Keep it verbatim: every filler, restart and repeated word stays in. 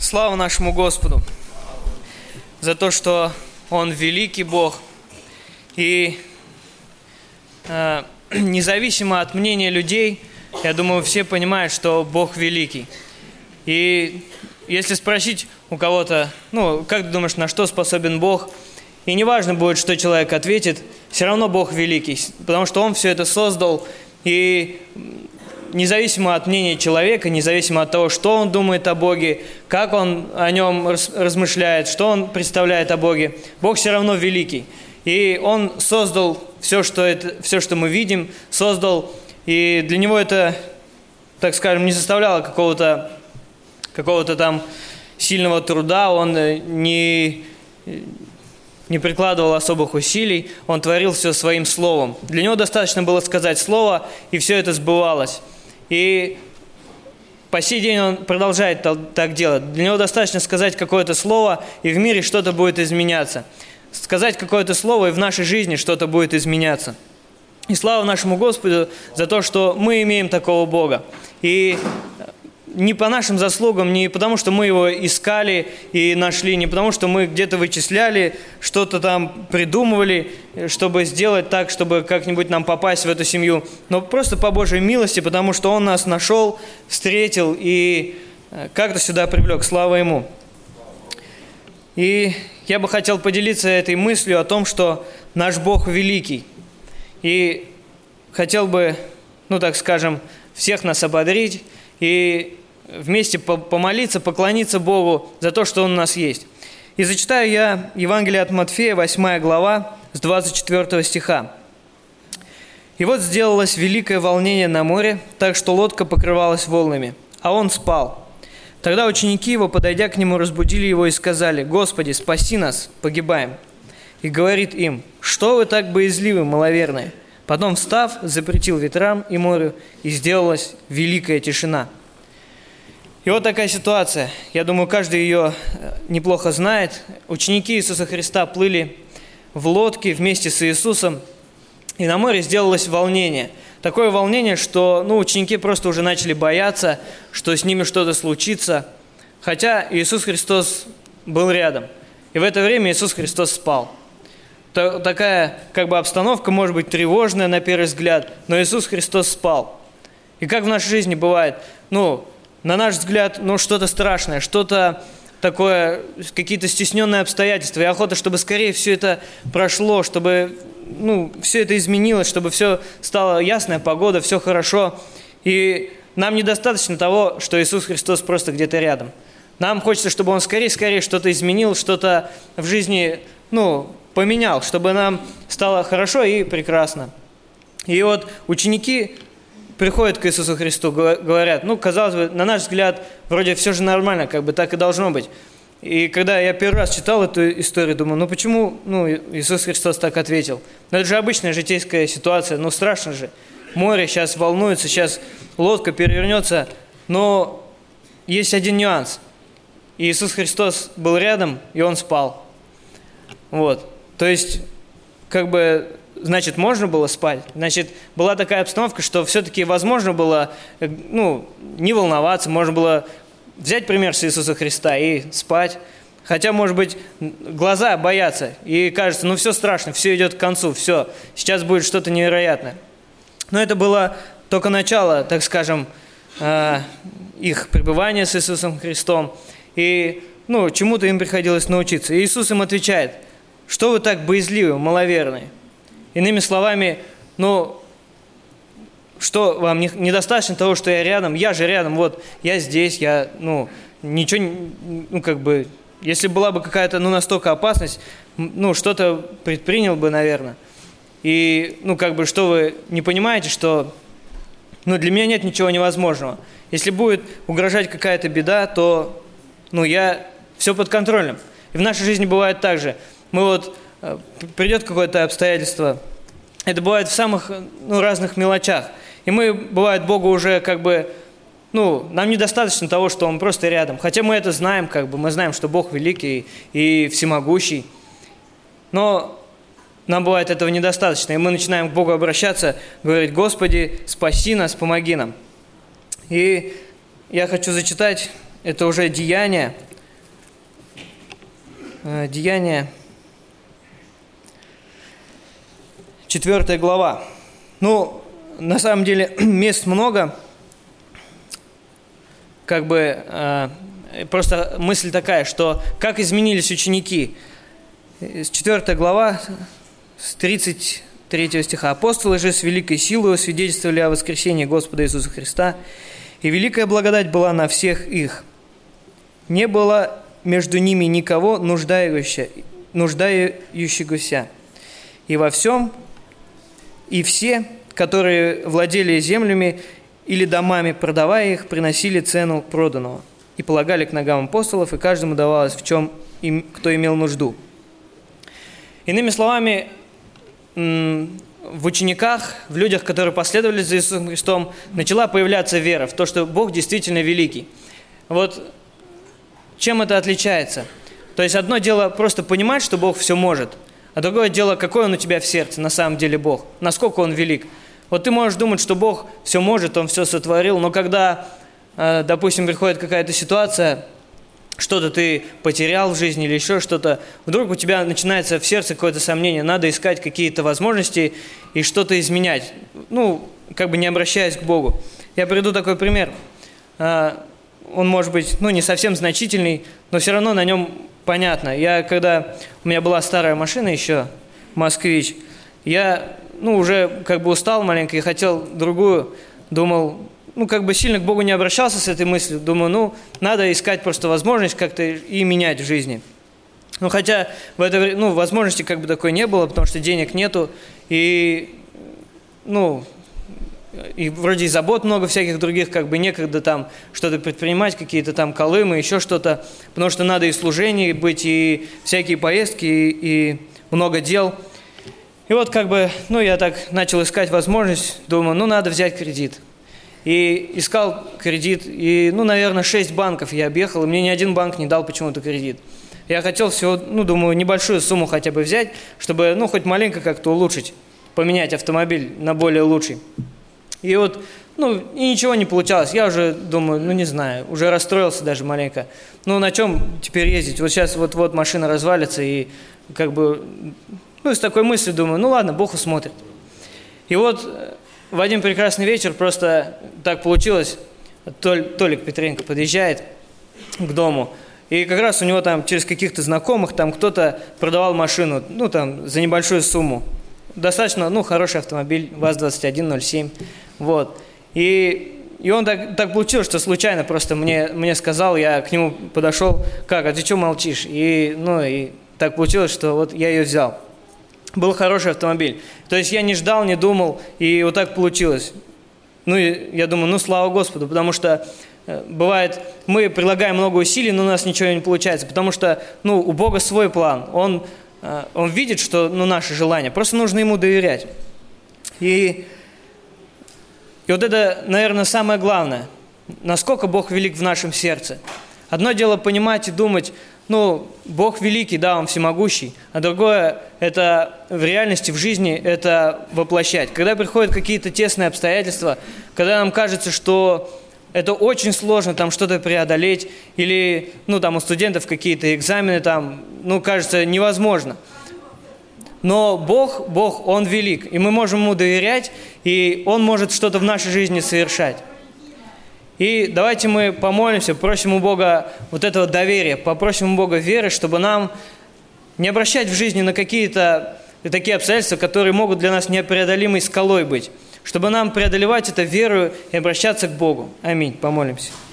Слава нашему Господу за то, что Он великий Бог. И э, независимо от мнения людей, я думаю, все понимают, что Бог великий. И если спросить у кого-то, ну, как ты думаешь, на что способен Бог? И неважно будет, что человек ответит, все равно Бог великий, потому что Он все это создал. И независимо от мнения человека, независимо от того, что он думает о Боге, как он о нем размышляет, что он представляет о Боге, Бог все равно великий. И Он создал все, что, это, все, что мы видим, создал, и для Него это, так скажем, не составляло какого-то, какого-то там сильного труда, Он не, не прикладывал особых усилий, Он творил все Своим Словом. Для Него достаточно было сказать Слово, и все это сбывалось. И по сей день Он продолжает так делать. Для Него достаточно сказать какое-то слово, и в мире что-то будет изменяться. Сказать какое-то слово, и в нашей жизни что-то будет изменяться. И слава нашему Господу за то, что мы имеем такого Бога. И не по нашим заслугам, не потому, что мы Его искали и нашли, не потому, что мы где-то вычисляли, что-то там придумывали, чтобы сделать так, чтобы как-нибудь нам попасть в эту семью, но просто по Божьей милости, потому что Он нас нашел, встретил и как-то сюда привлек. Слава Ему. И я бы хотел поделиться этой мыслью о том, что наш Бог великий. И хотел бы, ну так скажем, всех нас ободрить и вместе помолиться, поклониться Богу за то, что Он у нас есть. И зачитаю я Евангелие от Матфея, восьмая глава, с двадцать четвёртого стиха. «И вот сделалось великое волнение на море, так что лодка покрывалась волнами, а Он спал. Тогда ученики Его, подойдя к Нему, разбудили Его и сказали: „Господи, спаси нас, погибаем“. И говорит им: „Что вы так боязливы, маловерные?“ Потом, встав, запретил ветрам и морю, и сделалась великая тишина». И вот такая ситуация. Я думаю, каждый ее неплохо знает. Ученики Иисуса Христа плыли в лодке вместе с Иисусом, и на море сделалось волнение. Такое волнение, что ну, ученики просто уже начали бояться, что с ними что-то случится, хотя Иисус Христос был рядом. И в это время Иисус Христос спал. Такая как бы обстановка может быть тревожная на первый взгляд, но Иисус Христос спал. И как в нашей жизни бывает, ну, на наш взгляд, ну, что-то страшное, что-то такое, какие-то стесненные обстоятельства, и охота, чтобы скорее все это прошло, чтобы, ну, все это изменилось, чтобы все стало ясная погода, все хорошо. И нам недостаточно того, что Иисус Христос просто где-то рядом. Нам хочется, чтобы Он скорее-скорее что-то изменил, что-то в жизни, ну, поменял, чтобы нам стало хорошо и прекрасно. И вот ученики приходят к Иисусу Христу, говорят, ну, казалось бы, на наш взгляд, вроде все же нормально, как бы так и должно быть. И когда я первый раз читал эту историю, думаю, ну, почему ну, Иисус Христос так ответил? Ну, это же обычная житейская ситуация, ну, страшно же. Море сейчас волнуется, сейчас лодка перевернется, но есть один нюанс. Иисус Христос был рядом, и Он спал. Вот, то есть, как бы... Значит, можно было спать. Значит, была такая обстановка, что все-таки возможно было, ну, не волноваться, можно было взять пример с Иисуса Христа и спать. Хотя, может быть, глаза боятся, и кажется, ну, все страшно, все идет к концу, все, сейчас будет что-то невероятное. Но это было только начало, так скажем, их пребывания с Иисусом Христом. И, ну, чему-то им приходилось научиться. И Иисус им отвечает: „Что вы так боязливы, маловерные?“ Иными словами, ну, что вам не, недостаточно того, что я рядом, я же рядом, вот, я здесь, я, ну, ничего, ну, как бы, если была бы какая-то, ну, настолько опасность, ну, что-то предпринял бы, наверное. И, ну, как бы, что вы не понимаете, что, ну, для меня нет ничего невозможного. Если будет угрожать какая-то беда, то, ну, я все под контролем. И в нашей жизни бывает так же. Мы вот... Придет какое-то обстоятельство, это бывает в самых ну, разных мелочах. И мы, бывает, Богу уже как бы, ну, нам недостаточно того, что Он просто рядом. Хотя мы это знаем, как бы, мы знаем, что Бог великий и всемогущий. Но нам бывает этого недостаточно. И мы начинаем к Богу обращаться, говорить: „Господи, спаси нас, помоги нам“. И я хочу зачитать, это уже Деяния, э, Деяния, четвёртая глава. Ну, на самом деле, мест много. Как бы э, просто мысль такая, что как изменились ученики. четвёртая глава, с тридцать третьего стиха. «Апостолы же с великой силой свидетельствовали о воскресении Господа Иисуса Христа, и великая благодать была на всех их. Не было между ними никого нуждающегося, нуждающегося. И во всем, и все, которые владели землями или домами, продавая их, приносили цену проданного, и полагали к ногам апостолов, и каждому давалось в чем им, кто имел нужду». Иными словами, в учениках, в людях, которые последовали за Иисусом Христом, начала появляться вера в то, что Бог действительно великий. Вот чем это отличается? То есть одно дело просто понимать, что Бог все может, а другое дело, какой Он у тебя в сердце, на самом деле Бог, насколько Он велик. Вот ты можешь думать, что Бог все может, Он все сотворил, но когда, допустим, приходит какая-то ситуация, что-то ты потерял в жизни или еще что-то, вдруг у тебя начинается в сердце какое-то сомнение, надо искать какие-то возможности и что-то изменять, ну, как бы не обращаясь к Богу. Я приведу такой пример. Он может быть, ну, не совсем значительный, но все равно на нем понятно. Я, когда у меня была старая машина еще, «Москвич», я, ну, уже как бы устал маленько и хотел другую, думал, ну, как бы сильно к Богу не обращался с этой мыслью. Думаю, ну, надо искать просто возможность как-то и менять в жизни. Ну, хотя в это время, ну, возможности как бы такой не было, потому что денег нету. И, ну, и вроде и забот много всяких других, как бы некогда там что-то предпринимать, какие-то там колымы, еще что-то. Потому что надо и служение быть, и всякие поездки, и, и много дел. И вот как бы, ну, я так начал искать возможность. Думаю, ну, надо взять кредит. И искал кредит, и, ну, наверное, шесть банков я объехал, и мне ни один банк не дал почему-то кредит. Я хотел всего, ну, думаю, небольшую сумму хотя бы взять, чтобы, ну, хоть маленько как-то улучшить, поменять автомобиль на более лучший. И вот, ну, и ничего не получалось. Я уже думаю, ну, не знаю, уже расстроился даже маленько. Ну, на чем теперь ездить? Вот сейчас вот-вот машина развалится, и как бы, ну, с такой мыслью думаю, ну, ладно, Бог усмотрит. И вот в один прекрасный вечер просто так получилось, Толик Петренко подъезжает к дому, и как раз у него там через каких-то знакомых там кто-то продавал машину, ну там за небольшую сумму. Достаточно, ну, хороший автомобиль, ВАЗ двадцать один ноль семь, вот. И, и он так, так получилось, что случайно просто мне, мне сказал, я к нему подошел, как, а ты что молчишь? И, ну, и так получилось, что вот я ее взял. Был хороший автомобиль. То есть я не ждал, не думал, и вот так получилось. Ну, и я думаю, ну, слава Господу, потому что э, бывает, мы прилагаем много усилий, но у нас ничего не получается, потому что, ну, у Бога свой план. Он, э, он видит, что, ну, наши желания, просто нужно Ему доверять. И, и вот это, наверное, самое главное, насколько Бог велик в нашем сердце. Одно дело понимать и думать, ну, Бог великий, да, Он всемогущий, а другое – это в реальности, в жизни это воплощать. Когда приходят какие-то тесные обстоятельства, когда нам кажется, что это очень сложно там что-то преодолеть, или, ну, там у студентов какие-то экзамены там, ну, кажется, невозможно. Но Бог, Бог, Он велик, и мы можем Ему доверять, и Он может что-то в нашей жизни совершать. И давайте мы помолимся, просим у Бога вот этого доверия, попросим у Бога веры, чтобы нам не обращать в жизни на какие-то такие обстоятельства, которые могут для нас непреодолимой скалой быть, чтобы нам преодолевать это верою и обращаться к Богу. Аминь. Помолимся.